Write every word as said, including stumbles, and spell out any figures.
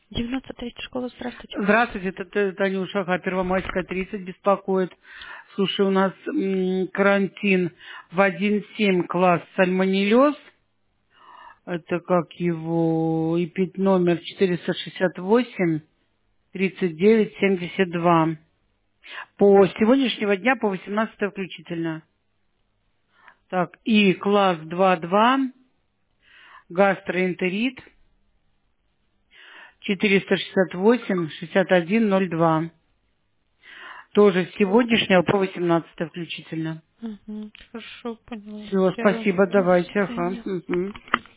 девяносто третья школа, здравствуйте. Здравствуйте, это Т- Танюша, ага, Первомайская, тридцать, беспокоит. Слушай, у нас м, карантин в один семь класс сальмонеллез. Это как его, и пить номер четыреста шестьдесят восемь тридцать девять семьдесят два. По сегодняшнего дня по восемнадцатое включительно. Так, и класс два два, гастроэнтерит, четыреста шестьдесят восемь шестьдесят один ноль два. Тоже с сегодняшнего по восемнадцатое включительно. Угу, хорошо, поняла. Все, Я вам спасибо, до давайте. Ага. свидания. Мгм.